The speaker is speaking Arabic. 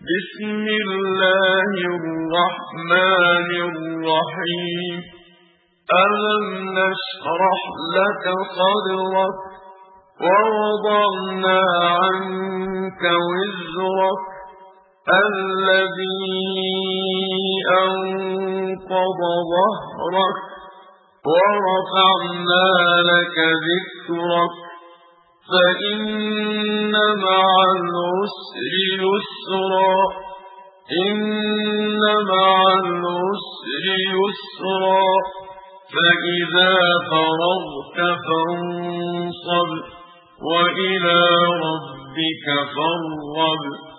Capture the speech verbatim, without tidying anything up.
بسم الله الرحمن الرحيم ألم نشرح لك صدرك ووضعنا عنك وزرك الذي أنقض ظهرك ورفعنا لك ذكرك فإن مع العسر يسرا إن مع العسر يسرا فإذا فرغت فانصب وإلى ربك فارغب.